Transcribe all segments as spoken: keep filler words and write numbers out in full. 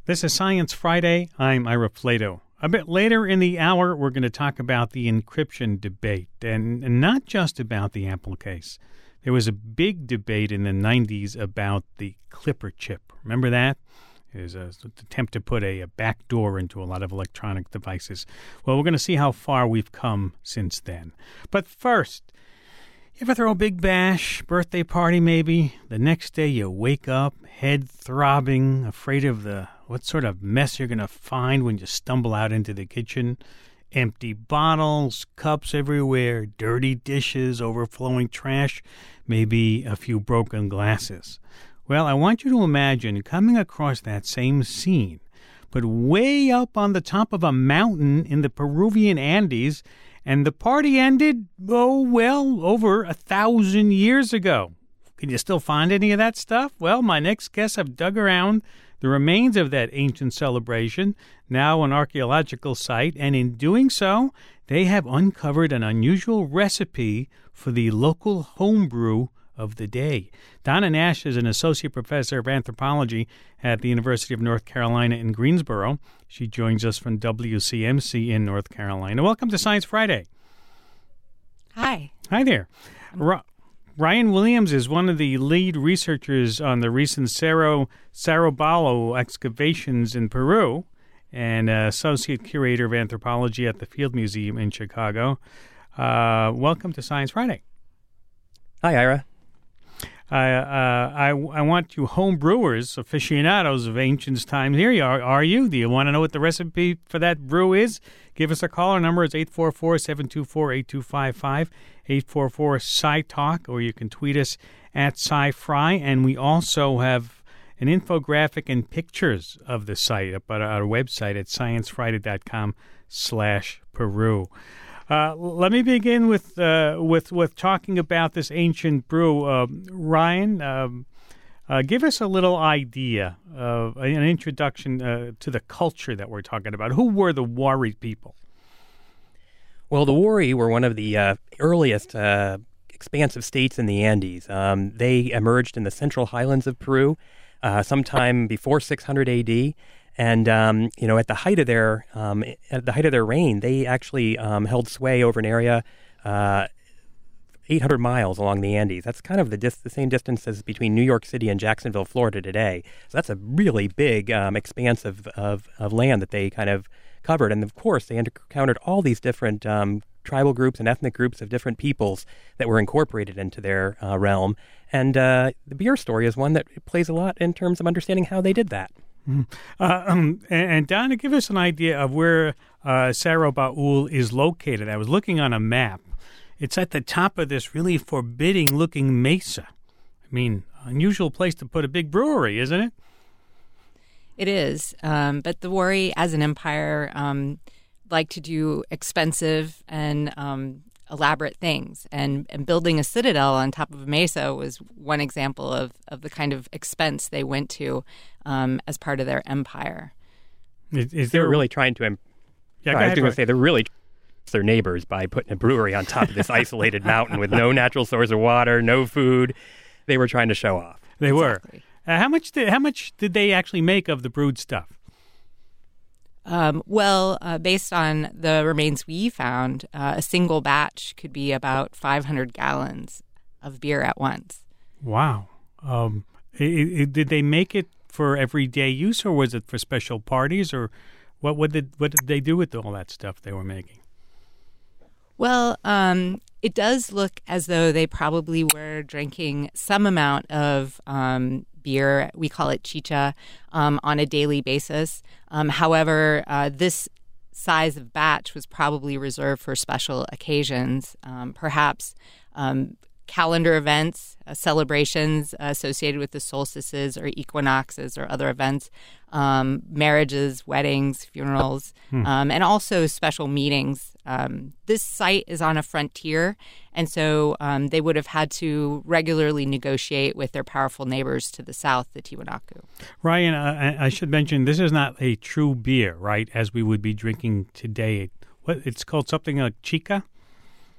This is Science Friday. I'm Ira Flato. A bit later in the hour, we're going to talk about the encryption debate, and, and not just about the Apple case. There was a big debate in the nineties about the Clipper chip. Remember that? It was an attempt to put a, a back door into a lot of electronic devices. Well, we're going to see how far we've come since then. But first, you ever throw a big bash, birthday party maybe? The next day you wake up, head throbbing, afraid of the what sort of mess you're going to find when you stumble out into the kitchen. Empty bottles, cups everywhere, dirty dishes, overflowing trash, maybe a few broken glasses. Well, I want you to imagine coming across that same scene, but way up on the top of a mountain in the Peruvian Andes, and the party ended, oh, well, over a thousand years ago. Can you still find any of that stuff? Well, my next guests have dug around the remains of that ancient celebration, now an archaeological site, and in doing so, they have uncovered an unusual recipe for the local homebrew of the day. Donna Nash is an associate professor of anthropology at the University of North Carolina in Greensboro. She joins us from W C M C in North Carolina. Welcome to Science Friday. Hi. Hi there. Ro- Ryan Williams is one of the lead researchers on the recent Cerro Saraballo excavations in Peru and uh, associate curator of anthropology at the Field Museum in Chicago. Uh, welcome to Science Friday. Hi, Ira. I, uh, I, I want you home brewers, aficionados of ancient times. Here you are. Are you? Do you want to know what the recipe for that brew is? Give us a call. Our number is eight four four, seven two four, eight two five five, eight four four, S C I Talk, or you can tweet us at SciFri. And we also have an infographic and pictures of the site up at our website at sciencefriday.com slash Peru. Uh, let me begin with uh, with with talking about this ancient brew. Uh, Ryan, um, uh, give us a little idea of an introduction uh, to the culture that we're talking about. Who were the Wari people? Well, the Wari were one of the uh, earliest uh, expansive states in the Andes. Um, they emerged in the central highlands of Peru uh, sometime before six hundred A D. And, um, you know, at the height of their um, at the height of their reign, they actually um, held sway over an area uh, eight hundred miles along the Andes. That's kind of the, dis- the same distance as between New York City and Jacksonville, Florida today. So that's a really big um, expanse of, of, of land that they kind of covered. And, of course, they encountered all these different um, tribal groups and ethnic groups of different peoples that were incorporated into their uh, realm. And uh, the beer story is one that plays a lot in terms of understanding how they did that. Uh, um, and, and Donna, give us an idea of where uh, Cerro Baul is located. I was looking on a map. It's at the top of this really forbidding-looking mesa. I mean, unusual place to put a big brewery, isn't it? It is. Um, but the Wari, as an empire, um, like to do expensive and um, elaborate things. And, and building a citadel on top of a mesa was one example of, of the kind of expense they went to um, as part of their empire. Is, is they there were really trying to... Im- yeah, I was going to to say, they're really their neighbors by putting a brewery on top of this isolated mountain with no natural source of water, no food. They were trying to show off. They Exactly. were. Uh, how much did how much did they actually make of the brewed stuff? Um, well, uh, based on the remains we found, uh, a single batch could be about five hundred gallons of beer at once. Wow. Um, it, it, did they make it for everyday use, or was it for special parties, or what, what, did, what did they do with all that stuff they were making? Well, um, it does look as though they probably were drinking some amount of um, beer. We call it chicha um, on a daily basis. Um, however, uh, this size of batch was probably reserved for special occasions, um, perhaps um, calendar events, uh, celebrations associated with the solstices or equinoxes or other events, um, marriages, weddings, funerals, hmm. um, and also special meetings. Um, this site is on a frontier, and so um, they would have had to regularly negotiate with their powerful neighbors to the south, the Tiwanaku. Ryan, uh, I should mention, this is not a true beer, right, as we would be drinking today. What, it's called something like chicha?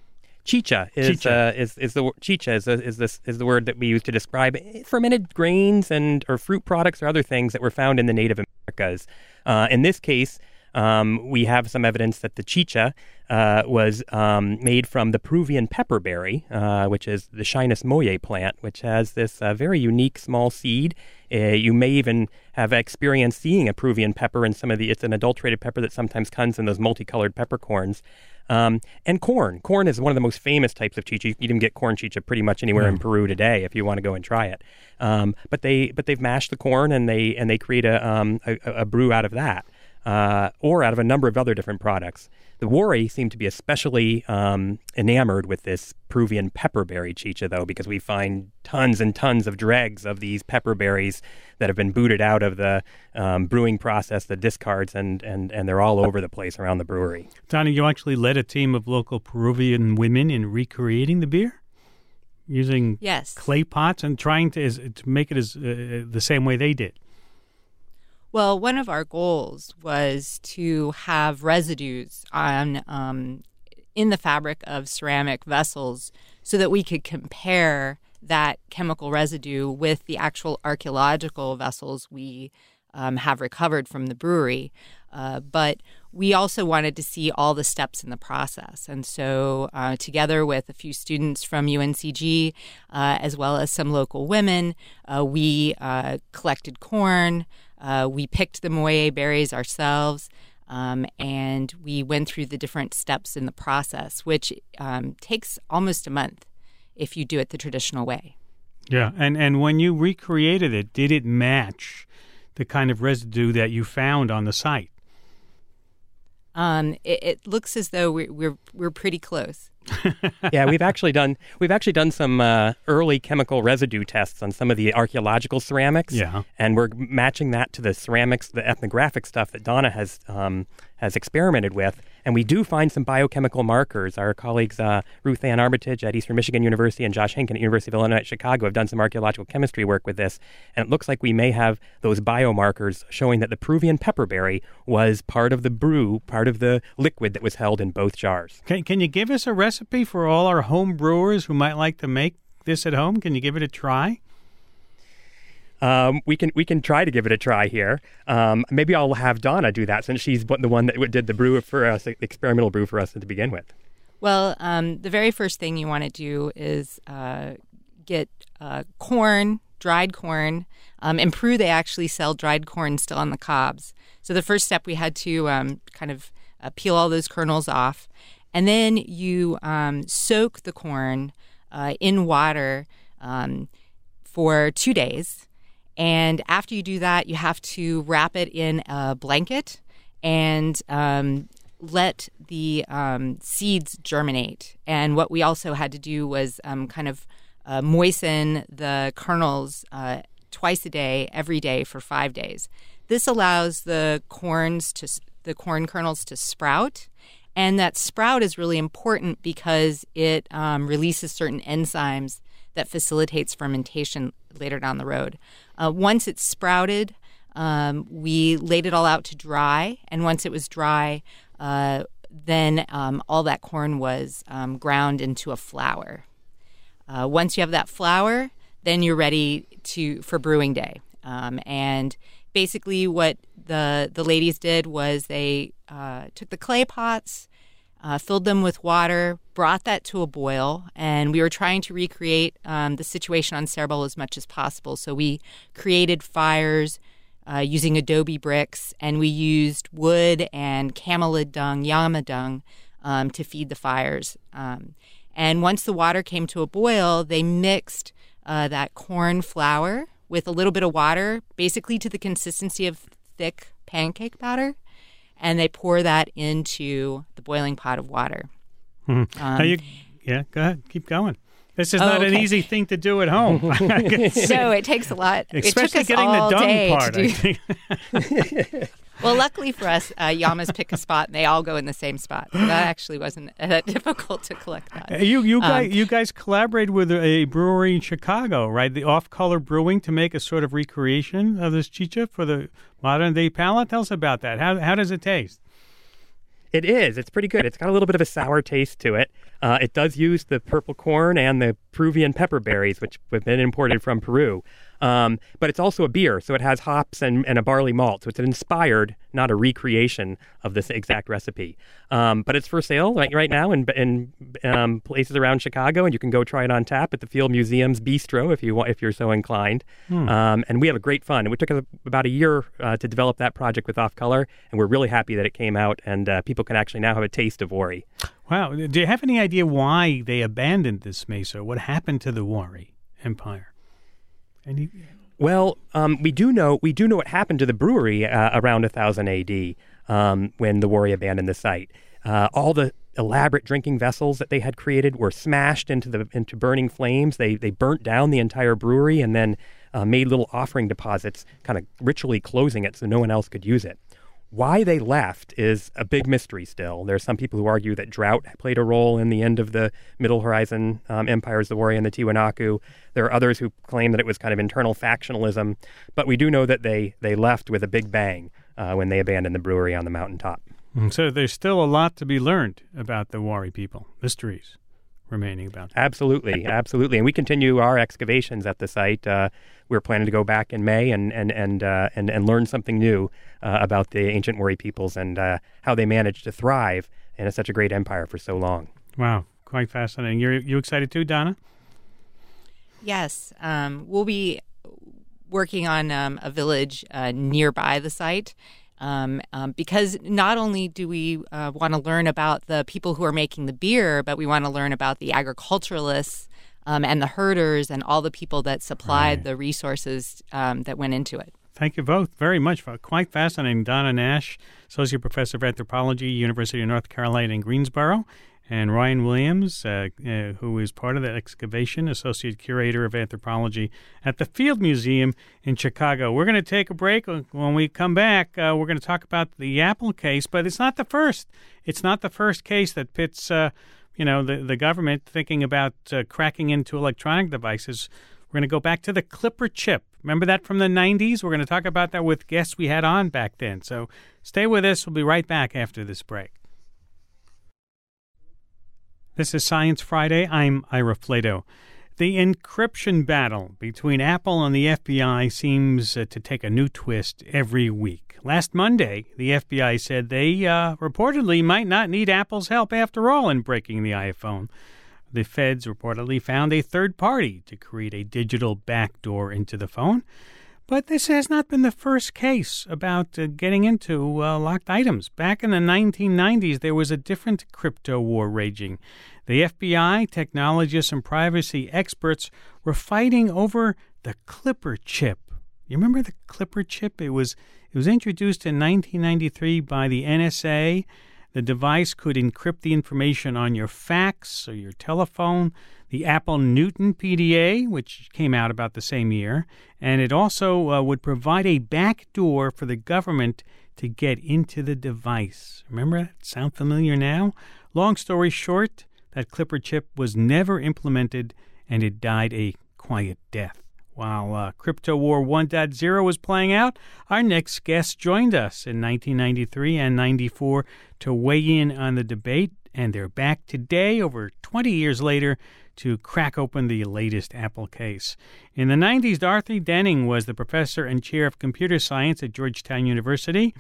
chicha is Chicha. Uh, is is the wo- chicha is, a, is this is the word that we use to describe fermented grains and or fruit products or other things that were found in the Native Americas. Uh, in this case, um, we have some evidence that the chicha uh, was um, made from the Peruvian pepperberry, uh, which is the Chinus moye plant, which has this uh, very unique small seed. Uh, you may even have experienced seeing a Peruvian pepper in some of the, it's an adulterated pepper that sometimes comes in those multicolored peppercorns. Um, and corn. Corn is one of the most famous types of chicha. You can even get corn chicha pretty much anywhere mm. in Peru today if you want to go and try it. Um, but they but they've mashed the corn and they and they create a um, a, a brew out of that, uh, or out of a number of other different products. The Wari seem to be especially um, enamored with this Peruvian pepperberry chicha, though, because we find tons and tons of dregs of these pepperberries that have been booted out of the um, brewing process, the discards, and, and, and they're all over the place around the brewery. Donna, you actually led a team of local Peruvian women in recreating the beer? Using yes. clay pots and trying to, to make it as uh, the same way they did. Well, one of our goals was to have residues on um, in the fabric of ceramic vessels so that we could compare that chemical residue with the actual archaeological vessels we um, have recovered from the brewery. Uh, but we also wanted to see all the steps in the process. And so uh, together with a few students from U N C G, uh, as well as some local women, uh, we uh, collected corn. Uh, we picked the moye berries ourselves, um, and we went through the different steps in the process, which um, takes almost a month if you do it the traditional way. Yeah, and, and when you recreated it, did it match the kind of residue that you found on the site? Um, it, it looks as though we're we're, we're pretty close. Yeah, we've actually done we've actually done some uh, early chemical residue tests on some of the archaeological ceramics. Yeah, and we're matching that to the ceramics, the ethnographic stuff that Donna has um, has experimented with, and we do find some biochemical markers. Our colleagues uh, Ruth Ann Armitage at Eastern Michigan University and Josh Henkin at University of Illinois at Chicago have done some archaeological chemistry work with this, and it looks like we may have those biomarkers showing that the Peruvian pepperberry was part of the brew, part of the liquid that was held in both jars. Can, can you give us a recipe for all our home brewers who might like to make this at home? Can you give it a try? Um, we can we can try to give it a try here. Um, maybe I'll have Donna do that since she's the one that did the brew for us, the experimental brew for us to begin with. Well, um, the very first thing you want to do is uh, get uh, corn, dried corn. Um, in Peru, they actually sell dried corn still on the cobs. So the first step, we had to um, kind of uh, peel all those kernels off. And then you um, soak the corn uh, in water um, for two days. And after you do that, you have to wrap it in a blanket and um, let the um, seeds germinate. And what we also had to do was um, kind of uh, moisten the kernels uh, twice a day, every day for five days. This allows the corns to the corn kernels to sprout. And that sprout is really important because it um, releases certain enzymes that facilitates fermentation later down the road. Uh, once it's sprouted, um, we laid it all out to dry. And once it was dry, uh, then um, all that corn was um, ground into a flour. Uh, once you have that flour, then you're ready to for brewing day. Um, and basically what the, the ladies did was they uh, took the clay pots, Uh, filled them with water, brought that to a boil, and we were trying to recreate um, the situation on Cerebral as much as possible. So we created fires uh, using adobe bricks, and we used wood and camelid dung, llama dung, um, to feed the fires. Um, and once the water came to a boil, they mixed uh, that corn flour with a little bit of water, basically to the consistency of thick pancake batter. And they pour that into the boiling pot of water. Mm-hmm. Um, you, yeah, go ahead. Keep going. This is oh, not okay. an easy thing to do at home. No, it takes a lot. Especially it took us getting all the dung day part, to do. I think. Well, luckily for us, uh, Llamas pick a spot, and they all go in the same spot. So that actually wasn't that difficult to collect that. You you guys, um, you guys collaborated with a brewery in Chicago, right? The Off Color Brewing, to make a sort of recreation of this chicha for the modern day palate. Tell us about that. How how does it taste? It is. It's pretty good. It's got a little bit of a sour taste to it. Uh, it does use the purple corn and the Peruvian pepper berries, which have been imported from Peru. Um, but it's also a beer, so it has hops and, and a barley malt. So it's an inspired, not a recreation of this exact recipe. Um, but it's for sale right, right now in, in um, places around Chicago, and you can go try it on tap at the Field Museum's Bistro if you want, if you're so inclined. Hmm. Um, and we have a great fun. And it took us about a year uh, to develop that project with Off Color, and we're really happy that it came out, and uh, people can actually now have a taste of Wari. Wow. Do you have any idea why they abandoned this mesa? What happened to the Wari Empire? Any... Well, um, we do know we do know what happened to the brewery uh, around one thousand A D um, when the Wari abandoned the site. Uh, all the elaborate drinking vessels that they had created were smashed into the into burning flames. They they burnt down the entire brewery and then uh, made little offering deposits, kind of ritually closing it so no one else could use it. Why they left is a big mystery still. There's some people who argue that drought played a role in the end of the Middle Horizon um, empires, the Wari and the Tiwanaku. There are others who claim that it was kind of internal factionalism. But we do know that they, they left with a big bang uh, when they abandoned the brewery on the mountaintop. So there's still a lot to be learned about the Wari people, mysteries remaining about them. Absolutely, absolutely. And we continue our excavations at the site. Uh, we're planning to go back in May and and and uh, and, and learn something new uh, about the ancient Wari peoples and uh, how they managed to thrive in a, such a great empire for so long. Wow, quite fascinating. You're you excited too, Donna? Yes, um, we'll be working on um, a village uh, nearby the site. Um, um, because not only do we uh, want to learn about the people who are making the beer, but we want to learn about the agriculturalists um, and the herders and all the people that supplied right. the resources um, that went into it. Thank you both very much. For quite fascinating. Donna Nash, Associate Professor of Anthropology, University of North Carolina in Greensboro, and Ryan Williams, uh, uh, who is part of the excavation, Associate Curator of Anthropology at the Field Museum in Chicago. We're going to take a break. When we come back, uh, we're going to talk about the Apple case, but it's not the first. It's not the first case that pits, uh, you know, the, the government thinking about uh, cracking into electronic devices. We're going to go back to the Clipper chip. Remember that from the nineties? We're going to talk about that with guests we had on back then. So stay with us. We'll be right back after this break. This is Science Friday. I'm Ira Flato. The encryption battle between Apple and the F B I seems uh, to take a new twist every week. Last Monday, the F B I said they uh, reportedly might not need Apple's help after all in breaking the iPhone. The feds reportedly found a third party to create a digital backdoor into the phone. But this has not been the first case about uh, getting into uh, locked items. Back in the nineteen nineties, there was a different crypto war raging. The F B I, technologists, and privacy experts were fighting over the Clipper chip. You remember the Clipper chip? It was it was introduced in nineteen ninety-three by the N S A. The device could encrypt the information on your fax or your telephone. The Apple Newton P D A, which came out about the same year, and it also uh, would provide a backdoor for the government to get into the device. Remember that? Sound familiar now? Long story short, that Clipper chip was never implemented, and it died a quiet death. While uh, Crypto War one point oh was playing out, our next guest joined us in nineteen ninety-three and ninety-four to weigh in on the debate, and they're back today, over twenty years later, to crack open the latest Apple case. In the nineties, Dorothy Denning was the professor and chair of computer science at Georgetown University.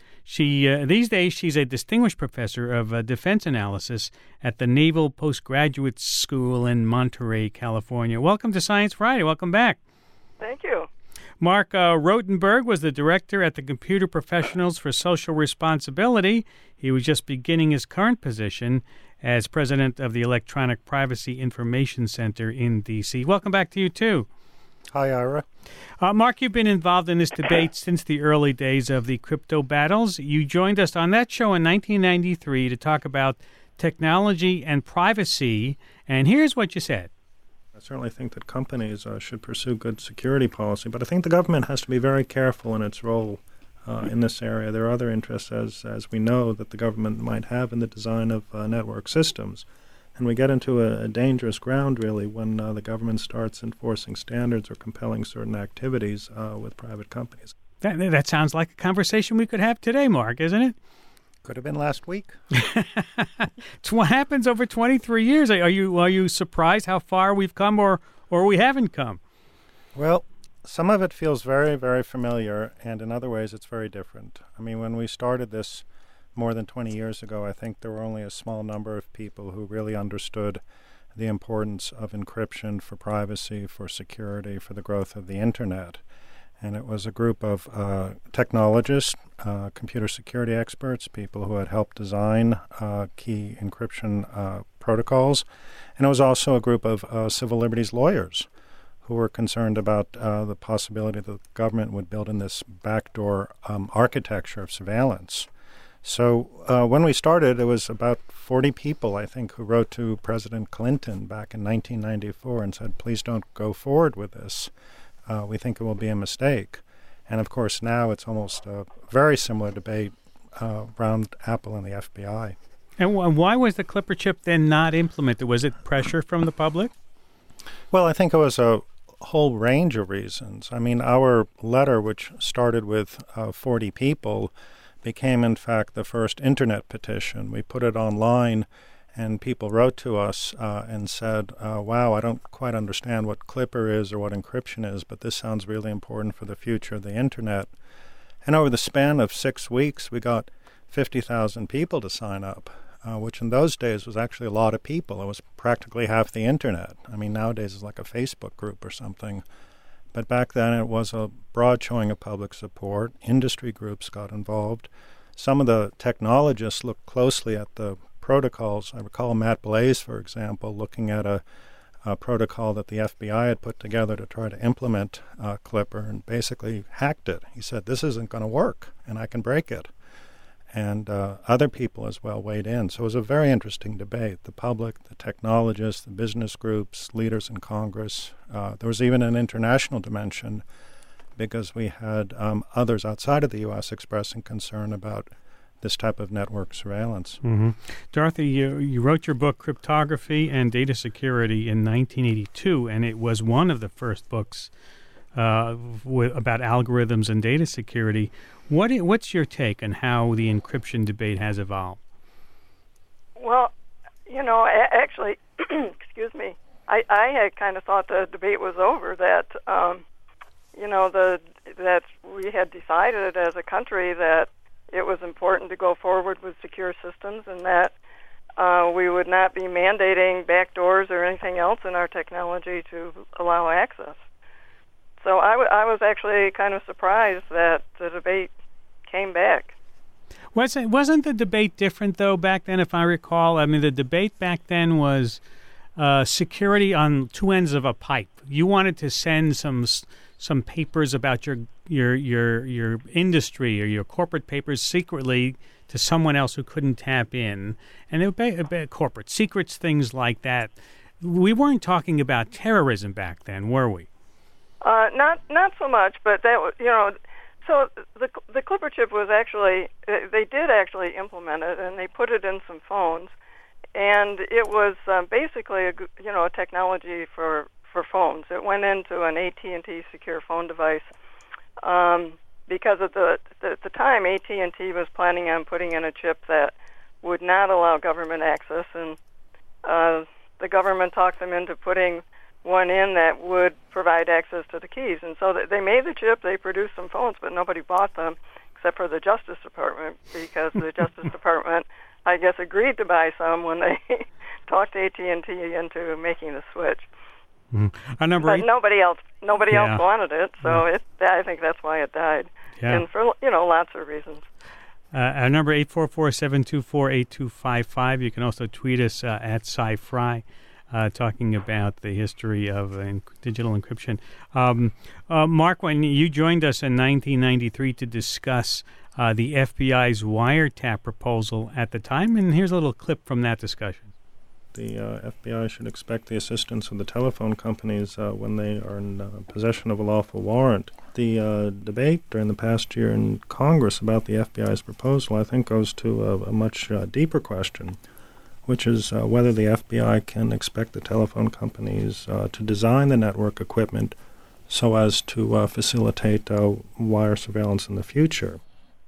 She uh, these days, she's a distinguished professor of uh, defense analysis at the Naval Postgraduate School in Monterey, California. Welcome to Science Friday. Welcome back. Thank you. Mark uh, Rotenberg was the director at the Computer Professionals for Social Responsibility. He was just beginning his current position as president of the Electronic Privacy Information Center in D C Welcome back to you, too. Hi, Ira. Uh, Mark, you've been involved in this debate since the early days of the crypto battles. You joined us on that show in nineteen ninety-three to talk about technology and privacy, and here's what you said. I certainly think that companies uh, should pursue good security policy, but I think the government has to be very careful in its role uh, in this area. There are other interests, as as we know, that the government might have in the design of uh, network systems. And we get into a, a dangerous ground, really, when uh, the government starts enforcing standards or compelling certain activities uh, with private companies. That, that sounds like a conversation we could have today, Mark, isn't it? Could have been last week. It's what happens over twenty-three years. Are you are you surprised how far we've come, or or we haven't come? Well, some of it feels very, very familiar, and in other ways it's very different. I mean, when we started this more than twenty years ago, I think there were only a small number of people who really understood the importance of encryption for privacy, for security, for the growth of the Internet. And it was a group of uh, technologists, uh, computer security experts, people who had helped design uh, key encryption uh, protocols. And it was also a group of uh, civil liberties lawyers who were concerned about uh, the possibility that the government would build in this backdoor um, architecture of surveillance. So uh, when we started, it was about forty people, I think, who wrote to President Clinton back in nineteen ninety-four and said, please don't go forward with this. Uh, we think it will be a mistake. And, of course, now it's almost a very similar debate uh, around Apple and the F B I. And w- why was the Clipper chip then not implemented? Was it pressure from the public? Well, I think it was a whole range of reasons. I mean, our letter, which started with uh, forty people, became, in fact, the first Internet petition. We put it online, and people wrote to us uh, and said, uh, wow, I don't quite understand what Clipper is or what encryption is, but this sounds really important for the future of the Internet. And over the span of six weeks, we got fifty thousand people to sign up, uh, which in those days was actually a lot of people. It was practically half the Internet. I mean, nowadays it's like a Facebook group or something. But back then it was a broad showing of public support. Industry groups got involved. Some of the technologists looked closely at the protocols. I recall Matt Blaze, for example, looking at a, a protocol that the F B I had put together to try to implement uh, Clipper and basically hacked it. He said, this isn't going to work, and I can break it. And uh, other people as well weighed in. So it was a very interesting debate. The public, the technologists, the business groups, leaders in Congress. Uh, there was even an international dimension because we had um, others outside of the U S expressing concern about this type of network surveillance. Mm-hmm. Dorothy, you, you wrote your book, Cryptography and Data Security, in nineteen eighty-two, and it was one of the first books uh, with, about algorithms and data security. What I- what's your take on how the encryption debate has evolved? Well, you know, a- actually, excuse me, I, I had kind of thought the debate was over, that, um, you know, the that we had decided as a country that it was important to go forward with secure systems, and that uh, we would not be mandating backdoors or anything else in our technology to allow access. So I, w- I was actually kind of surprised that the debate came back. Wasn't wasn't the debate different though back then? If I recall, I mean, the debate back then was uh, security on two ends of a pipe. You wanted to send some some papers about your your your your industry or your corporate papers secretly to someone else who couldn't tap in, and it would be corporate secrets, things like that. We weren't talking about terrorism back then, were we? Uh, not not so much, but that was, you know, so the the Clipper chip was actually, they did actually implement it, and they put it in some phones, and it was um, basically a, you know, a technology for, for phones. It went into an A T and T secure phone device um, because at the, the at the time A T and T was planning on putting in a chip that would not allow government access, and uh, the government talked them into putting one in that would provide access to the keys. And so they made the chip, they produced some phones, but nobody bought them except for the Justice Department, because the Justice Department, I guess, agreed to buy some when they talked A T and T into making the switch. Mm-hmm. Our number but eight, nobody else nobody yeah. else wanted it, so yeah. it, I think that's why it died. Yeah. And for, you know, lots of reasons. Uh, our number eight four four, seven two four, eight two five five. You can also tweet us uh, at SciFry. Uh, talking about the history of uh, digital encryption. Um, uh, Mark, when you joined us in nineteen ninety-three to discuss uh, the F B I's wiretap proposal at the time, and here's a little clip from that discussion. The uh, F B I should expect the assistance of the telephone companies uh, when they are in uh, possession of a lawful warrant. The uh, debate during the past year in Congress about the F B I's proposal, I think, goes to a, a much uh, deeper question, which is uh, whether the F B I can expect the telephone companies uh, to design the network equipment so as to uh, facilitate uh, wire surveillance in the future.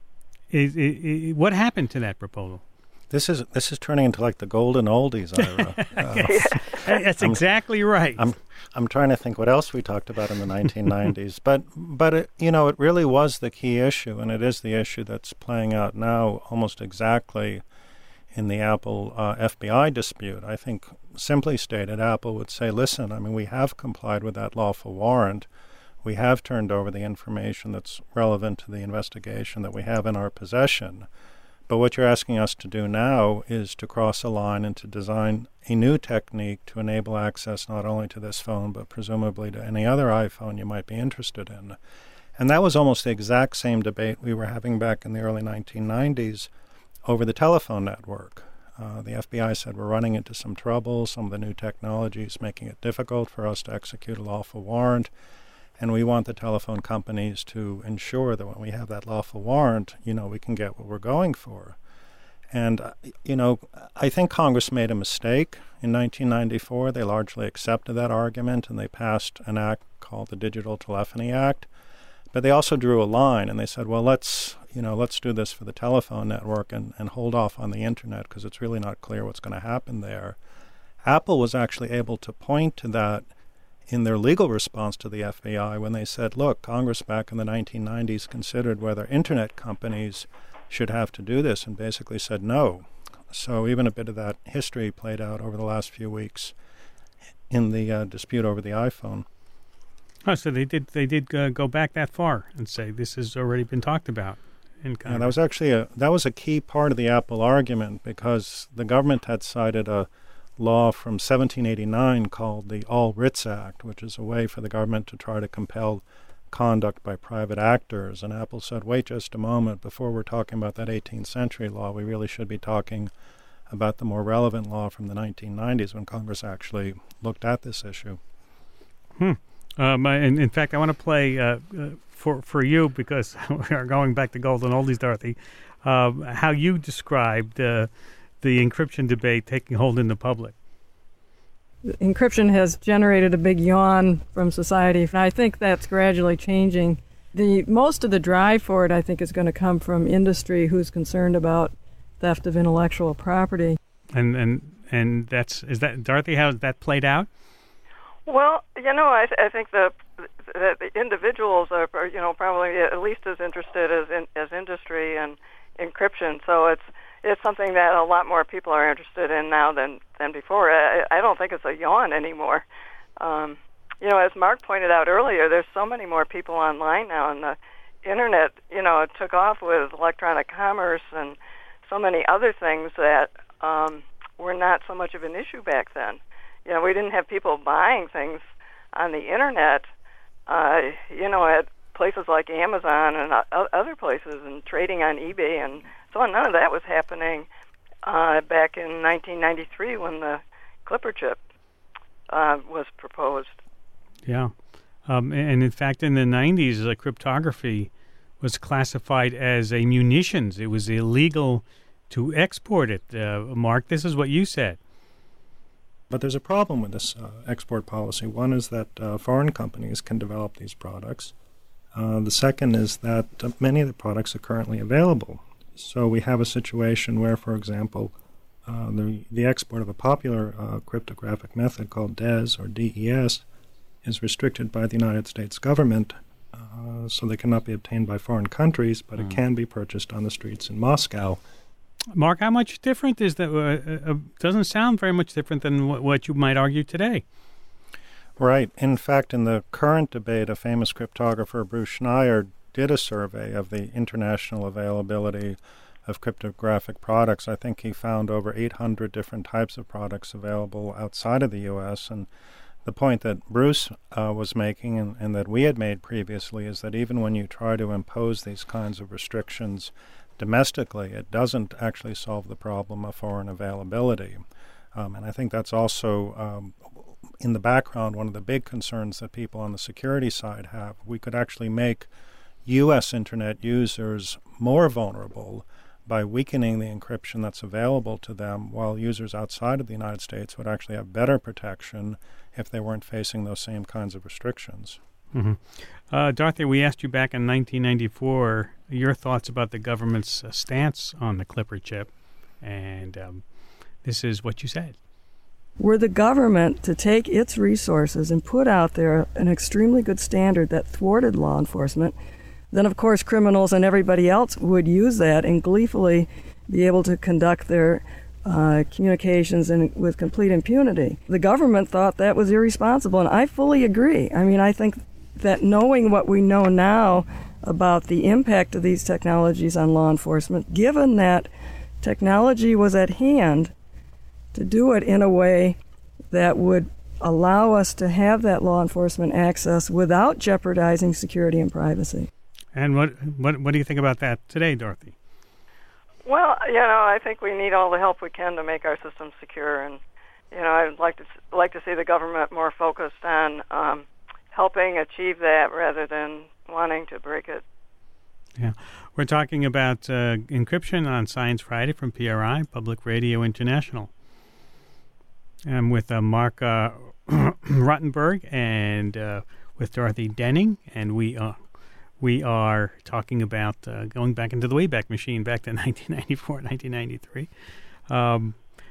Is, is, is, what happened to that proposal? This is this is turning into like the golden oldies, Ira. Uh, That's I'm, exactly right. I'm I'm trying to think what else we talked about in the nineteen nineties, but but it, you know, it really was the key issue, and it is the issue that's playing out now almost exactly in the Apple uh, F B I dispute. I think, simply stated, Apple would say, "Listen, I mean, we have complied with that lawful warrant. We have turned over the information that's relevant to the investigation that we have in our possession." But what you're asking us to do now is to cross a line and to design a new technique to enable access not only to this phone, but presumably to any other iPhone you might be interested in. And that was almost the exact same debate we were having back in the early nineteen nineties over the telephone network. Uh, the F B I said we're running into some trouble, some of the new technologies making it difficult for us to execute a lawful warrant. And we want the telephone companies to ensure that when we have that lawful warrant, you know, we can get what we're going for. And, uh, you know, I think Congress made a mistake in nineteen ninety-four. They largely accepted that argument, and they passed an act called the Digital Telephony Act. But they also drew a line, and they said, well, let's, you know, let's do this for the telephone network and, and hold off on the Internet because it's really not clear what's going to happen there. Apple was actually able to point to that in their legal response to the F B I when they said, look, Congress back in the nineteen nineties considered whether Internet companies should have to do this and basically said no. So even a bit of that history played out over the last few weeks in the uh, dispute over the iPhone. Oh, so they did they did uh, go back that far and say this has already been talked about in Congress. Yeah, that was actually a that was a key part of the Apple argument because the government had cited a law from seventeen eighty-nine called the All Writs Act, which is a way for the government to try to compel conduct by private actors. And Apple said, wait just a moment, before we're talking about that eighteenth century law, we really should be talking about the more relevant law from the nineteen nineties when Congress actually looked at this issue. Hmm. Um, and in fact, I want to play uh, uh, for for you, because we are going back to Golden Oldies, Dorothy, uh, how you described uh, the encryption debate taking hold in the public. Encryption has generated a big yawn from society, and I think that's gradually changing. The most of the drive for it, I think, is going to come from industry who's concerned about theft of intellectual property. And and and that's is that Dorothy? How has that played out? Well, you know, I, th- I think the that the individuals are, are, you know, probably at least as interested as in, as industry and encryption. So it's it's something that a lot more people are interested in now than than before. I, I don't think it's a yawn anymore. Um, you know, as Mark pointed out earlier, there's so many more people online now, and the internet, you know, it took off with electronic commerce and so many other things that um, were not so much of an issue back then. You know, we didn't have people buying things on the internet, uh, you know, at places like Amazon and uh, other places, and trading on eBay and so on. None of that was happening uh, back in nineteen ninety-three when the Clipper chip uh, was proposed. Yeah. Um, and in fact, in the nineties, uh, cryptography was classified as a munitions. It was illegal to export it. Uh, Mark, this is what you said. But there's a problem with this uh, export policy. One is that uh, foreign companies can develop these products. Uh, the second is that uh, many of the products are currently available. So we have a situation where, for example, uh, the, the export of a popular uh, cryptographic method called D E S or D E S is restricted by the United States government, uh, so they cannot be obtained by foreign countries, but mm. it can be purchased on the streets in Moscow. Mark, how much different is that? Uh, uh, doesn't sound very much different than what, what you might argue today. Right. In fact, in the current debate, a famous cryptographer, Bruce Schneier, did a survey of the international availability of cryptographic products. I think he found over eight hundred different types of products available outside of the U S, and the point that Bruce uh, was making and, and that we had made previously is that even when you try to impose these kinds of restrictions domestically, it doesn't actually solve the problem of foreign availability. Um, and I think that's also, um, in the background, one of the big concerns that people on the security side have. We could actually make U S Internet users more vulnerable by weakening the encryption that's available to them, while users outside of the United States would actually have better protection if they weren't facing those same kinds of restrictions. Mm-hmm. Uh, Dorothy, we asked you back in nineteen ninety-four your thoughts about the government's uh, stance on the Clipper chip, and um, this is what you said. Were the government to take its resources and put out there an extremely good standard that thwarted law enforcement, then of course criminals and everybody else would use that and gleefully be able to conduct their uh, communications in, with complete impunity. The government thought that was irresponsible, and I fully agree. I mean, I think that knowing what we know now about the impact of these technologies on law enforcement, given that technology was at hand to do it in a way that would allow us to have that law enforcement access without jeopardizing security and privacy. And what what what do you think about that today, Dorothy? Well, you know, I think we need all the help we can to make our systems secure, and you know, I'd like to like to see the government more focused on um, helping achieve that rather than wanting to break it. Yeah, we're talking about uh, encryption on Science Friday from P R I, Public Radio International. I'm with uh, Mark uh, Rottenberg and uh, with Dorothy Denning, and we uh, we are talking about uh, going back into the Wayback Machine, back to nineteen ninety-four, nineteen ninety-three. Um,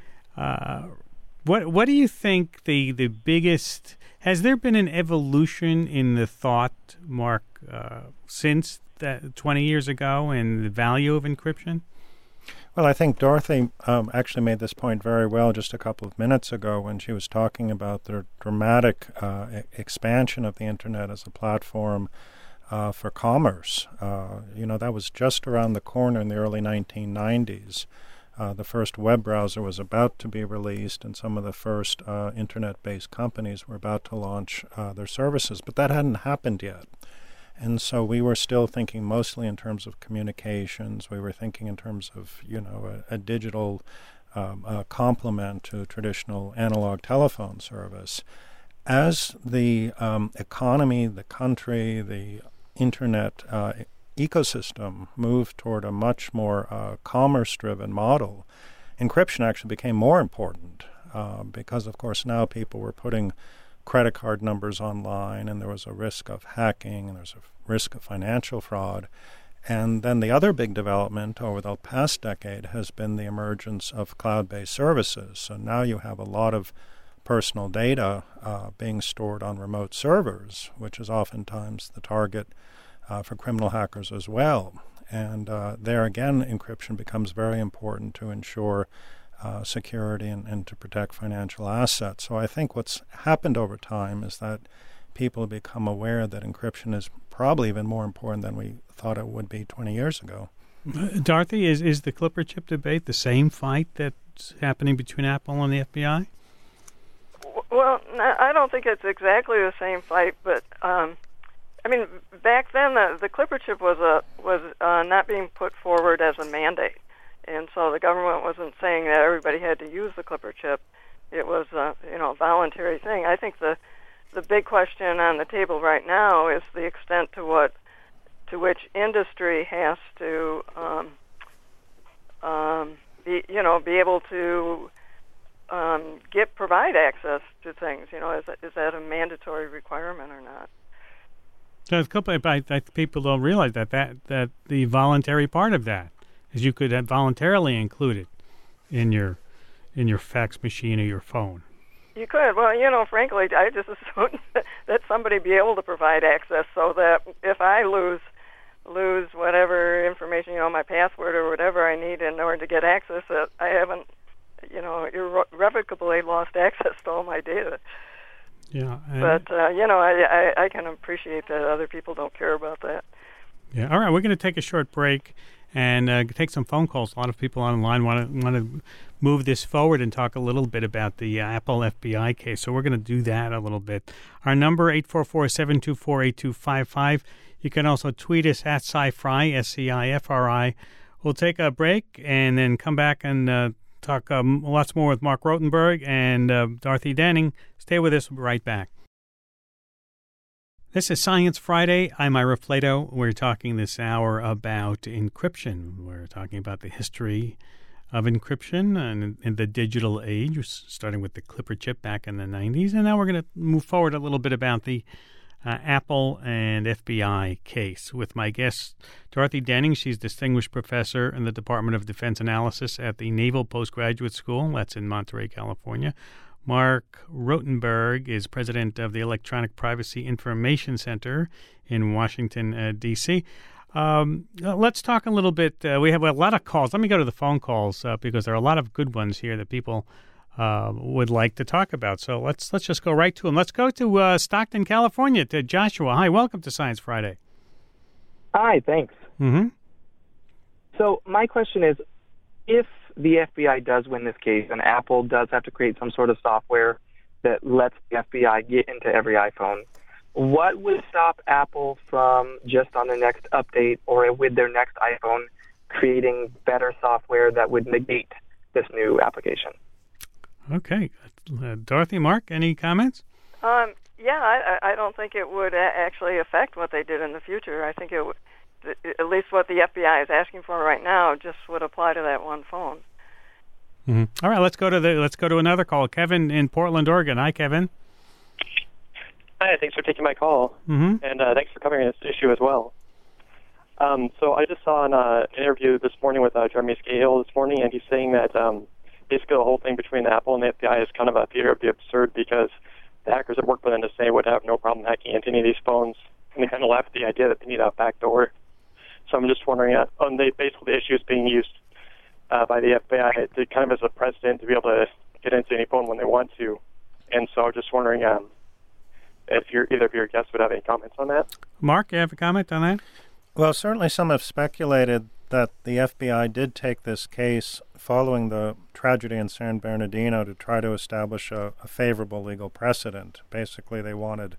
uh, what what do you think the the biggest? Has there been an evolution in the thought, Mark, uh, since that twenty years ago, and the value of encryption? Well, I think Dorothy um, actually made this point very well just a couple of minutes ago when she was talking about the dramatic uh, e- expansion of the Internet as a platform uh, for commerce. Uh, you know, that was just around the corner in the early nineteen nineties. Uh, the first web browser was about to be released, and some of the first uh, Internet-based companies were about to launch uh, their services, but that hadn't happened yet. And so we were still thinking mostly in terms of communications. We were thinking in terms of, you know, a, a digital um, a complement to traditional analog telephone service. As the um, economy, the country, the Internet uh, ecosystem moved toward a much more uh, commerce-driven model, encryption actually became more important uh, because, of course, now people were putting credit card numbers online, and there was a risk of hacking, and there's a risk of financial fraud. And then the other big development over the past decade has been the emergence of cloud-based services. So now you have a lot of personal data uh, being stored on remote servers, which is oftentimes the target uh, for criminal hackers as well. And uh, there again, encryption becomes very important to ensure Uh, security and, and to protect financial assets. So I think what's happened over time is that people have become aware that encryption is probably even more important than we thought it would be twenty years ago. Uh, Dorothy, is, is the Clipper chip debate the same fight that's happening between Apple and the F B I? Well, I don't think it's exactly the same fight, but um, I mean, back then the, the Clipper chip was a was uh, not being put forward as a mandate. And so the government wasn't saying that everybody had to use the Clipper chip. It was a you know voluntary thing. I think the the big question on the table right now is the extent to what to which industry has to um, um, be you know be able to um, get provide access to things. You know, is that, is that a mandatory requirement or not? So a couple of, I, I, people don't realize that, that that the voluntary part of that is you could have voluntarily include it in your in your fax machine or your phone. You could. Well, you know, frankly, I just assume that somebody be able to provide access so that if I lose lose whatever information, you know, my password or whatever I need in order to get access, that I haven't, you know, irrevocably lost access to all my data. Yeah. But, uh, you know, I, I, I can appreciate that other people don't care about that. Yeah. All right. We're going to take a short break and uh, take some phone calls. A lot of people online want to want to move this forward and talk a little bit about the uh, Apple F B I case. So we're going to do that a little bit. Our number, eight four four, seven two four, eight two five five. You can also tweet us at SciFri, S C I F R I. We'll take a break and then come back and uh, talk um, lots more with Mark Rottenberg and uh, Dorothy Denning. Stay with us. We'll be right back. This is Science Friday. I'm Ira Flato. We're talking this hour about encryption. We're talking about the history of encryption and in the digital age, starting with the Clipper chip back in the nineties. And now we're going to move forward a little bit about the uh, Apple and F B I case with my guest, Dorothy Denning. She's Distinguished Professor in the Department of Defense Analysis at the Naval Postgraduate School. That's in Monterey, California. Mark Rotenberg is president of the Electronic Privacy Information Center in Washington, uh, D C Um, let's talk a little bit. Uh, we have a lot of calls. Let me go to the phone calls uh, because there are a lot of good ones here that people uh, would like to talk about. So let's let's just go right to them. Let's go to uh, Stockton, California, to Joshua. Hi, welcome to Science Friday. Hi, thanks. Mm-hmm. So my question is, if the F B I does win this case and Apple does have to create some sort of software that lets the F B I get into every iPhone, what would stop Apple from just on their next update or with their next iPhone creating better software that would negate this new application? Okay. Uh, Dorothy, Mark, any comments? Um, yeah, I, I don't think it would a- actually affect what they did in the future. I think it would, at least what the F B I is asking for right now just would apply to that one phone. Mm-hmm. All right, let's go to the let's go to another call. Kevin in Portland, Oregon. Hi, Kevin. Hi, thanks for taking my call, Mm-hmm. and uh, thanks for covering this issue as well. Um, so I just saw an uh, interview this morning with uh, Jeremy Scahill this morning, and he's saying that um, basically the whole thing between Apple and the F B I is kind of a theater of the absurd because the hackers that work with N S A would have no problem hacking into any of these phones, and they kind of laugh at the idea that they need a backdoor. So I'm just wondering, uh, on the basically the issue is being used uh, by the F B I to kind of as a precedent to be able to get into any phone when they want to, and so I'm just wondering um, if you're, either of your guests would have any comments on that. Mark, you have a comment on that? Well, certainly some have speculated that the F B I did take this case following the tragedy in San Bernardino to try to establish a, a favorable legal precedent. Basically, they wanted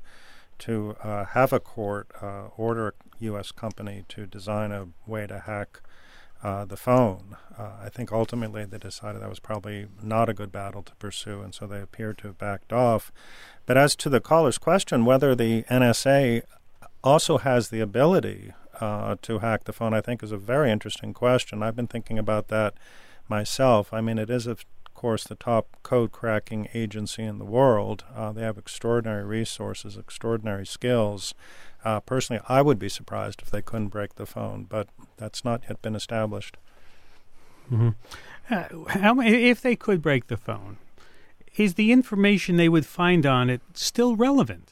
to uh, have a court uh, order a U S company to design a way to hack uh, the phone. Uh, I think ultimately they decided that was probably not a good battle to pursue, and so they appear to have backed off. But as to the caller's question, whether the N S A also has the ability uh, to hack the phone, I think is a very interesting question. I've been thinking about that myself. I mean, it is, of course, the top code-cracking agency in the world. Uh, they have extraordinary resources, extraordinary skills. Uh, personally, I would be surprised if they couldn't break the phone, but that's not yet been established. Mm-hmm. Uh, how, if they could break the phone, is the information they would find on it still relevant?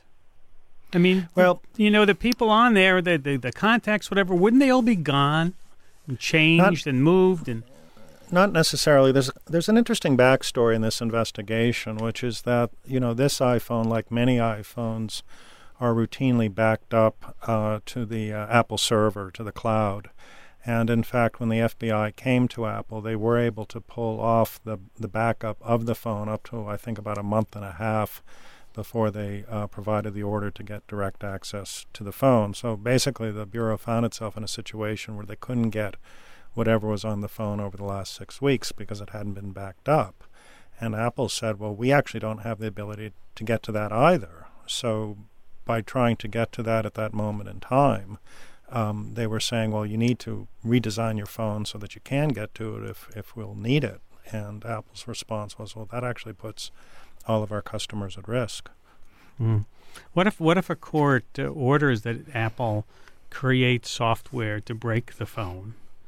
I mean, well, you know, the people on there, the the, the contacts, whatever, wouldn't they all be gone and changed not, and moved? And not necessarily. There's there's an interesting backstory in this investigation, which is that, you know, this iPhone, like many iPhones, are routinely backed up uh, to the uh, Apple server, to the cloud. And in fact, when the F B I came to Apple, they were able to pull off the the backup of the phone up to, I think, about a month and a half before they uh, provided the order to get direct access to the phone. So basically, the Bureau found itself in a situation where they couldn't get whatever was on the phone over the last six weeks because it hadn't been backed up. And Apple said, well, we actually don't have the ability to get to that either. So by trying to get to that at that moment in time, um, they were saying, well, you need to redesign your phone so that you can get to it if, if we'll need it. And Apple's response was, well, that actually puts all of our customers at risk. Mm. What if what if a court uh, orders that Apple create software to break the phone,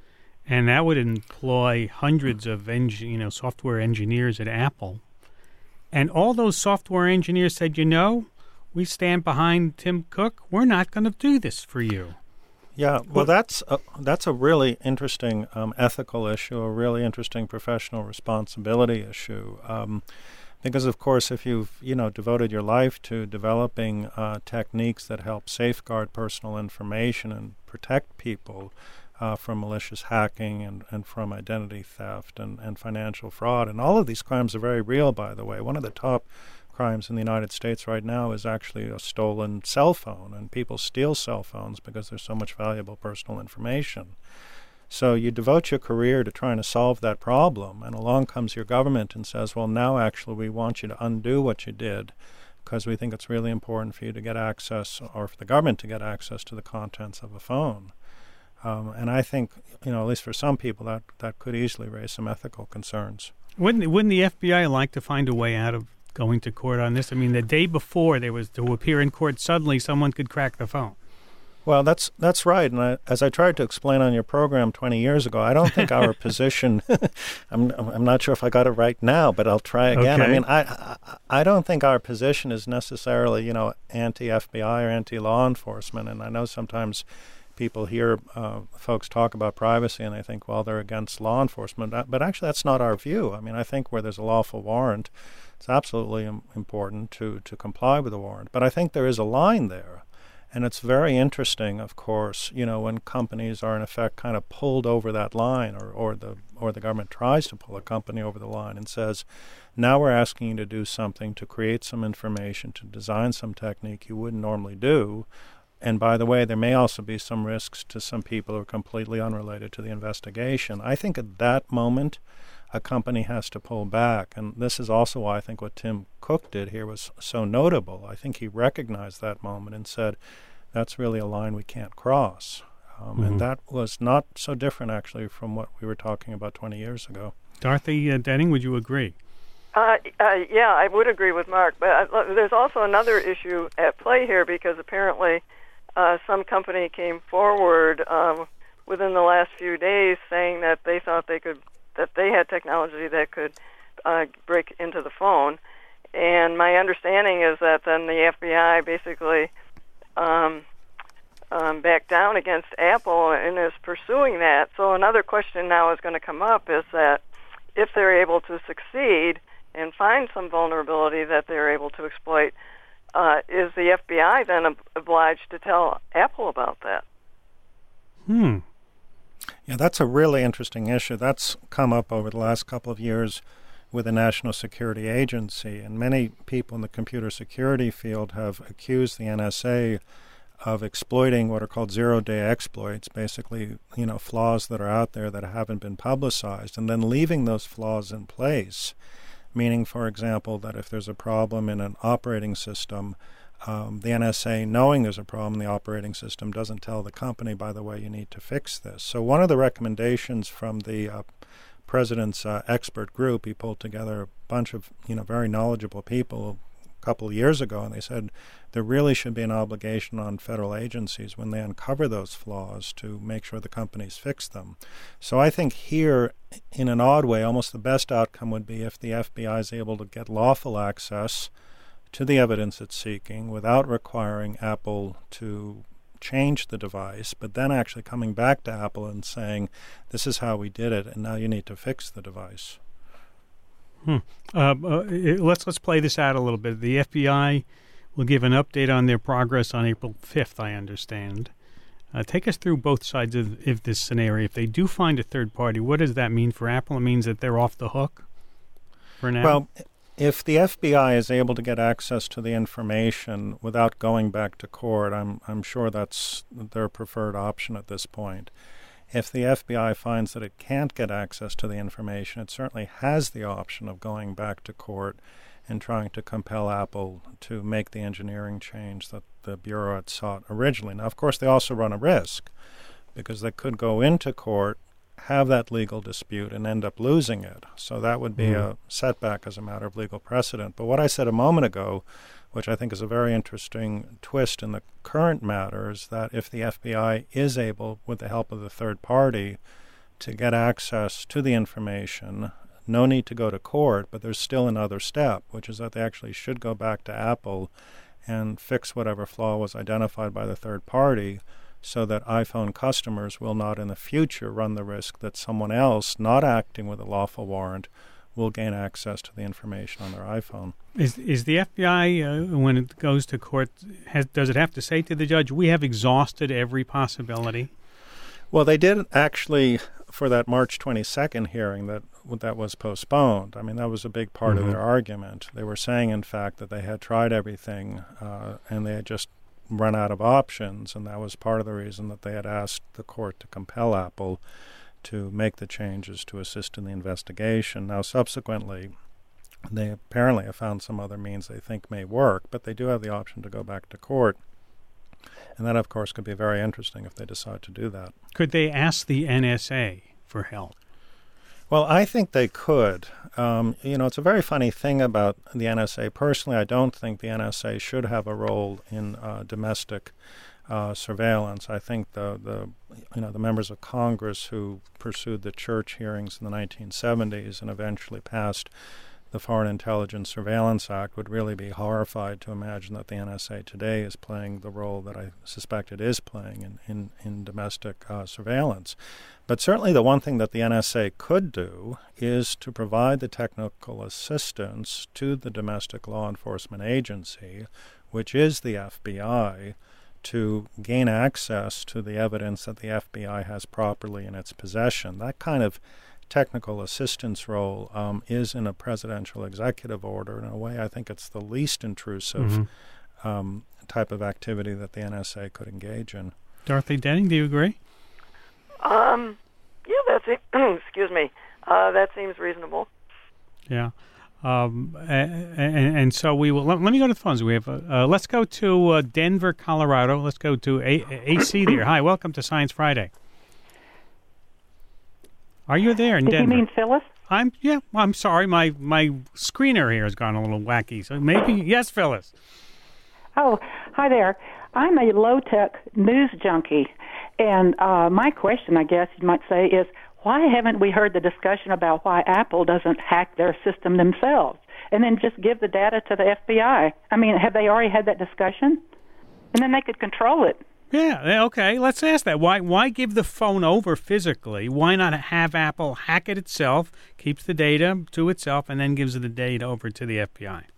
and that would employ hundreds of eng- you know software engineers at Apple, and all those software engineers said, you know, we stand behind Tim Cook. We're not going to do this for you. Yeah, well, that's a, that's a really interesting um, ethical issue, a really interesting professional responsibility issue. Um, because, of course, if you've you know devoted your life to developing uh, techniques that help safeguard personal information and protect people uh, from malicious hacking and, and from identity theft and, and financial fraud, and all of these crimes are very real, by the way. One of the top crimes in the United States right now is actually a stolen cell phone, and people steal cell phones because there's so much valuable personal information. So you devote your career to trying to solve that problem, and along comes your government and says, well, now actually we want you to undo what you did because we think it's really important for you to get access, or for the government to get access to the contents of a phone. Um, and I think, you know, at least for some people, that, that could easily raise some ethical concerns. Wouldn't wouldn't the F B I like to find a way out of going to court on this? I mean, the day before there was to appear in court, suddenly someone could crack the phone. Well, that's that's right, and I, as I tried to explain on your program twenty years ago, I don't think our position. I'm I'm not sure if I got it right now, but I'll try again. Okay. I mean, I, I I don't think our position is necessarily, you know, anti-F B I or anti-law enforcement, and I know sometimes people hear uh, folks talk about privacy and they think, well, they're against law enforcement, but actually that's not our view. I mean, I think where there's a lawful warrant, it's absolutely im- important to to comply with the warrant, but I think there is a line there. And it's very interesting, of course, you know, when companies are in effect kind of pulled over that line, or, or the or the government tries to pull a company over the line and says, now we're asking you to do something, to create some information, to design some technique you wouldn't normally do. And by the way, there may also be some risks to some people who are completely unrelated to the investigation. I think at that moment, a company has to pull back. And this is also why I think what Tim Cook did here was so notable. I think he recognized that moment and said, that's really a line we can't cross. Um, Mm-hmm. And that was not so different, actually, from what we were talking about twenty years ago. Dorothy uh, Denning, would you agree? Uh, uh, yeah, I would agree with Mark, but uh, there's also another issue at play here, because apparently uh, some company came forward um, within the last few days saying that they thought they could, that they had technology that could uh, break into the phone. And my understanding is that then the F B I basically um, um, backed down against Apple and is pursuing that. So another question now is going to come up is that if they're able to succeed and find some vulnerability that they're able to exploit, uh, is the F B I then ob- obliged to tell Apple about that? Hmm. Yeah, that's a really interesting issue. That's come up over the last couple of years with the National Security Agency, and many people in the computer security field have accused the N S A of exploiting what are called zero-day exploits, basically, you know, flaws that are out there that haven't been publicized, and then leaving those flaws in place, meaning, for example, that if there's a problem in an operating system, um, the N S A, knowing there's a problem in the operating system, doesn't tell the company, by the way, you need to fix this. So one of the recommendations from the uh, President's uh, expert group, he pulled together a bunch of, you know, very knowledgeable people a couple of years ago, and they said there really should be an obligation on federal agencies when they uncover those flaws to make sure the companies fix them. So I think here, in an odd way, almost the best outcome would be if the F B I is able to get lawful access to the evidence it's seeking without requiring Apple to change the device, but then actually coming back to Apple and saying, this is how we did it, and now you need to fix the device. Hmm. Uh, uh, let's let's play this out a little bit. The F B I will give an update on their progress on April fifth, I understand. Uh, take us through both sides of, of this scenario. If they do find a third party, what does that mean for Apple? It means that they're off the hook for now? Well, if the F B I is able to get access to the information without going back to court, I'm I'm sure that's their preferred option at this point. If the F B I finds that it can't get access to the information, it certainly has the option of going back to court and trying to compel Apple to make the engineering change that the Bureau had sought originally. Now, of course, they also run a risk, because they could go into court, have that legal dispute, and end up losing it. So that would be mm. a setback as a matter of legal precedent. But what I said a moment ago, which I think is a very interesting twist in the current matter, is that if the F B I is able, with the help of the third party, to get access to the information, no need to go to court, but there's still another step, which is that they actually should go back to Apple and fix whatever flaw was identified by the third party, so that iPhone customers will not in the future run the risk that someone else, not acting with a lawful warrant, will gain access to the information on their iPhone. Is is the F B I, uh, when it goes to court, has, does it have to say to the judge, we have exhausted every possibility? Well, they did actually for that March twenty-second hearing that that was postponed. I mean, that was a big part mm-hmm. of their argument. They were saying, in fact, that they had tried everything uh, and they had just run out of options, and that was part of the reason that they had asked the court to compel Apple to make the changes to assist in the investigation. Now, subsequently, they apparently have found some other means they think may work, but they do have the option to go back to court. And that, of course, could be very interesting if they decide to do that. Could they ask the N S A for help? Well, I think they could. Um, you know, it's a very funny thing about the N S A. Personally, I don't think the N S A should have a role in uh, domestic uh, surveillance. I think the, the you know the members of Congress who pursued the Church hearings in the nineteen seventies and eventually passed the Foreign Intelligence Surveillance Act would really be horrified to imagine that the N S A today is playing the role that I suspect it is playing in, in, in domestic uh, surveillance. But certainly the one thing that the N S A could do is to provide the technical assistance to the domestic law enforcement agency, which is the F B I, to gain access to the evidence that the F B I has properly in its possession. That kind of technical assistance role um, is in a presidential executive order. In a way, I think it's the least intrusive mm-hmm. um, type of activity that the N S A could engage in. Dorothy Denning, do you agree? Um, yeah, that's it. Excuse me. Uh, that seems reasonable. Yeah. Um, and, and so we will. Let, let me go to the phones. We have. Uh, uh, let's go to uh, Denver, Colorado. Let's go to A- AC there. Hi, welcome to Science Friday. Are you there in Did Denver? you mean Phyllis? I'm yeah. Well, I'm sorry. My my screener here has gone a little wacky. So maybe yes, Phyllis. Oh, hi there. I'm a low-tech news junkie, and uh, my question, I guess you might say, is why haven't we heard the discussion about why Apple doesn't hack their system themselves and then just give the data to the F B I? I mean, have they already had that discussion? And then they could control it. Yeah, okay, let's ask that. Why why give the phone over physically? Why not have Apple hack it itself, keeps the data to itself, and then gives the data over to the F B I?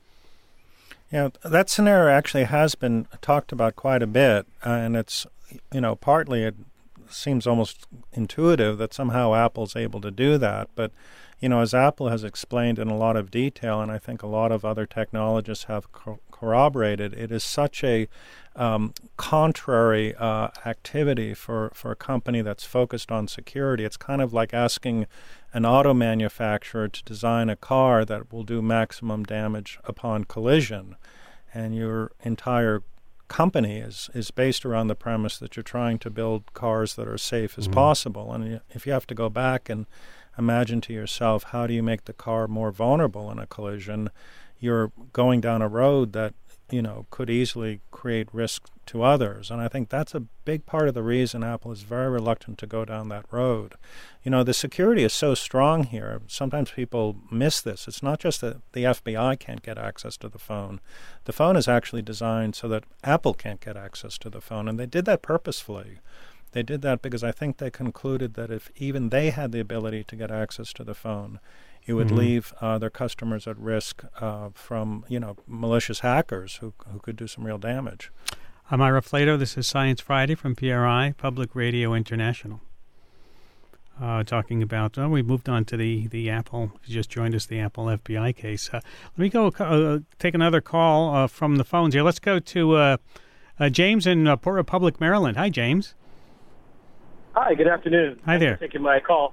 Yeah, that scenario actually has been talked about quite a bit, uh, and it's, you know, partly it seems almost intuitive that somehow Apple's able to do that, but you know, as Apple has explained in a lot of detail, and I think a lot of other technologists have co- corroborated, it is such a um, contrary uh, activity for, for a company that's focused on security. It's kind of like asking an auto manufacturer to design a car that will do maximum damage upon collision, and your entire company is, is based around the premise that you're trying to build cars that are safe as mm-hmm. possible. And if you have to go back and imagine to yourself, how do you make the car more vulnerable in a collision? You're going down a road that, you know, could easily create risk to others. And I think that's a big part of the reason Apple is very reluctant to go down that road. You know, the security is so strong here. Sometimes people miss this. It's not just that the F B I can't get access to the phone. The phone is actually designed so that Apple can't get access to the phone. And they did that purposefully. They did that because I think they concluded that if even they had the ability to get access to the phone, it would mm-hmm. leave uh, their customers at risk uh, from, you know, malicious hackers who who could do some real damage. I'm Ira Flato. This is Science Friday from P R I, Public Radio International. Uh, talking about, oh, we moved on to the, the Apple, you just joined us, the Apple F B I case. Uh, let me go uh, take another call uh, from the phones here. Let's go to uh, uh, James in uh, Port Republic, Maryland. Hi, James. Hi, good afternoon. Hi there. Thanks for taking my call.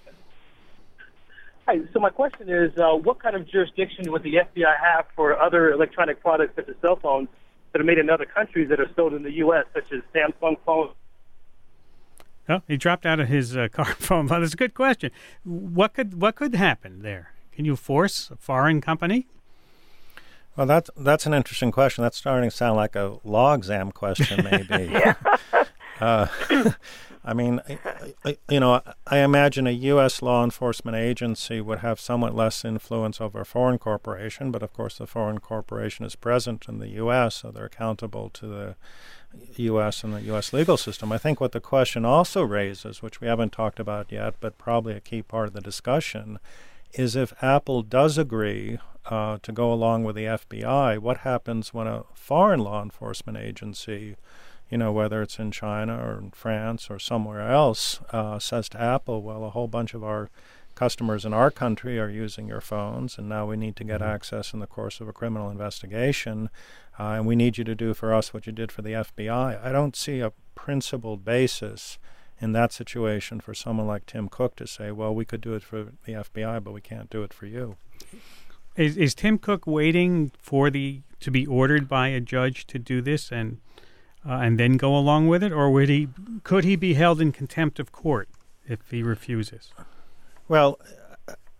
Hi, so my question is, uh, what kind of jurisdiction would the F B I have for other electronic products such as cell phones that are made in other countries that are sold in the U S, such as Samsung phones? Oh, he dropped out of his uh, car phone. Well, that's a good question. What could what could happen there? Can you force a foreign company? Well, that's that's an interesting question. That's starting to sound like a law exam question, maybe. yeah. uh, I mean, you know, I imagine a U S law enforcement agency would have somewhat less influence over a foreign corporation, but of course the foreign corporation is present in the U S, so they're accountable to the U S and the U S legal system. I think what the question also raises, which we haven't talked about yet, but probably a key part of the discussion, is if Apple does agree uh, to go along with the F B I, what happens when a foreign law enforcement agency, you know, whether it's in China or in France or somewhere else, uh, says to Apple, well, a whole bunch of our customers in our country are using your phones, and now we need to get access in the course of a criminal investigation, uh, and we need you to do for us what you did for the F B I. I don't see a principled basis in that situation for someone like Tim Cook to say, well, we could do it for the F B I, but we can't do it for you. Is, is Tim Cook waiting for the to be ordered by a judge to do this and uh, and then go along with it, or would he could he be held in contempt of court if he refuses? Well,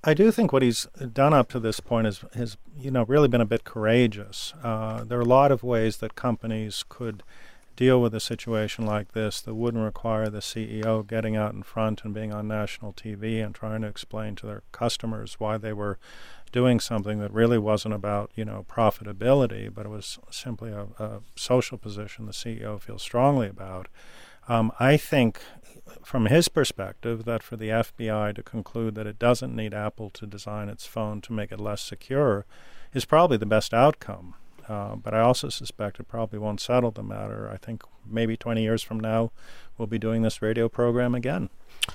I do think what he's done up to this point is has you know really been a bit courageous. Uh, there are a lot of ways that companies could deal with a situation like this that wouldn't require the C E O getting out in front and being on national T V and trying to explain to their customers why they were doing something that really wasn't about, you know, profitability, but it was simply a, a social position the C E O feels strongly about. Um, I think, from his perspective, that for the F B I to conclude that it doesn't need Apple to design its phone to make it less secure is probably the best outcome. Uh, but I also suspect it probably won't settle the matter. I think maybe twenty years from now, we'll be doing this radio program again.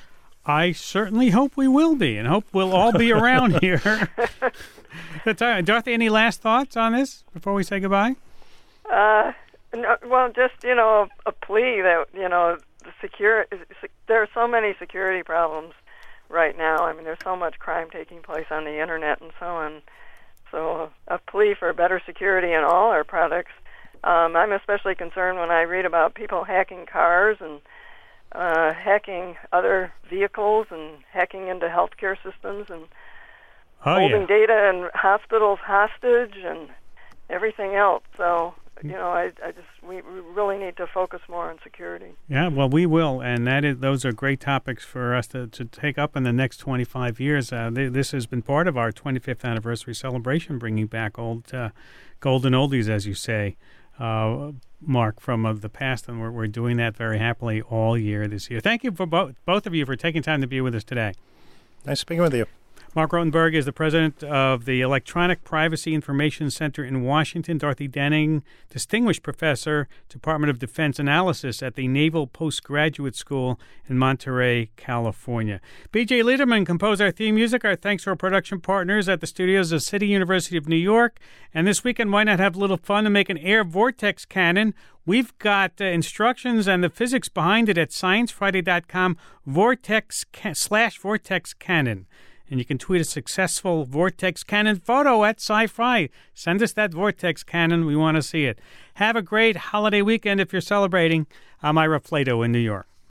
I certainly hope we will be, and hope we'll all be around here. Dorothy, any last thoughts on this before we say goodbye? Uh, no, well, just, you know, a, a plea that, you know, the secure, there are so many security problems right now. I mean, there's so much crime taking place on the Internet and so on. So a plea for better security in all our products. Um, I'm especially concerned when I read about people hacking cars and uh, hacking other vehicles and hacking into healthcare systems and oh, holding yeah. data in hospitals hostage and everything else. So, you know, I, I just we, we really need to focus more on security. Yeah, well, we will, and that is those are great topics for us to, to take up in the next twenty-five years. Uh, th- this has been part of our twenty-fifth anniversary celebration, bringing back old uh, golden oldies, as you say, uh, Mark, from uh, the past, and we're, we're doing that very happily all year this year. Thank you for both both of you for taking time to be with us today. Nice speaking with you. Mark Rotenberg is the president of the Electronic Privacy Information Center in Washington. Dorothy Denning, distinguished professor, Department of Defense Analysis at the Naval Postgraduate School in Monterey, California. B J Liederman composed our theme music. Our thanks to our production partners at the studios of City University of New York. And this weekend, why not have a little fun and make an air vortex cannon? We've got uh, instructions and the physics behind it at science friday dot com vortex ca- slash vortex cannon. And you can tweet a successful vortex cannon photo at SciFri. Send us that vortex cannon. We want to see it. Have a great holiday weekend if you're celebrating. I'm Ira Flato in New York.